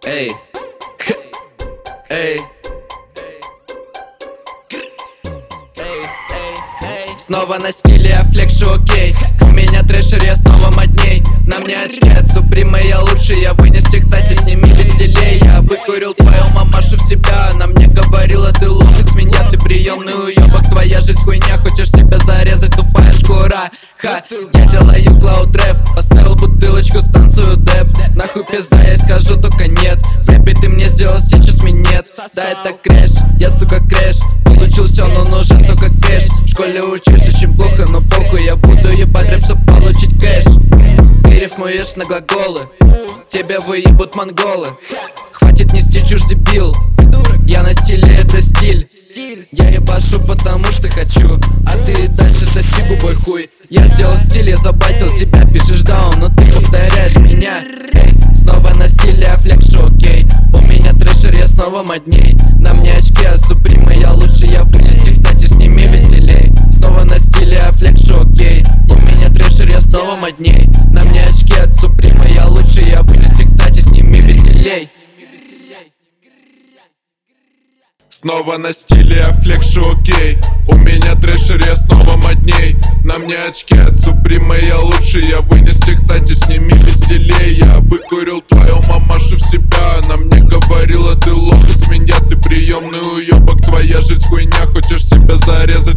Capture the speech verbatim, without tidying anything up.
Эй, эй, снова на стиле, а флекшу окей. У меня трэшер, я снова модней. На мне очки от Суприма, я лучший. Я вынес тиктати, сними веселей. Я выкурил твою мамашу в себя. Она мне говорила, ты лох из меня. Ты приемный уебок, твоя жизнь хуйня. Хочешь себя зарезать, тупая шкура. Ха, я делаю клауд рэп. Поставил бутылочку, станцию деп. Нахуй пизда, я скажу только нет. В рэпе ты мне сделал сейчас минет. Да это крэш, я сука крэш. Получил все, но нужен только кэш. В школе учусь очень плохо, но похуй. Я буду ебать рэп, чтобы получить кэш. Ты рифмуешь на глаголы, тебя выебут монголы. Хватит нести чушь, дебил. Я на стиле, это стиль. Я ебашу, потому что хочу, а ты дальше соси губой хуй. Я сделал стиль, я забайтил тебя. Пишешь даун, но ты повторяешь меня. Эй, снова на стиле, а флекшу окей. У меня трэшер, я снова модней. На мне очки от Суприма, я лучший. Я вынес тиктати, сними веселей. Снова на стиле, а флекшу окей. У меня трэшер, я снова модней. На мне очки от Суприма, я лучший. Я вынес тиктати, сними веселей. Снова на стиле, а флекшу окей. У меня трэшер, я снова модней. На мне очки от Суприма, я лучший. Я вынес тиктати, сними веселей. Я выкурил твою мамашу в себя. Она мне говорила, ты лох из меня. Ты приемный уебок, твоя жизнь хуйня. Хочешь себя зарезать,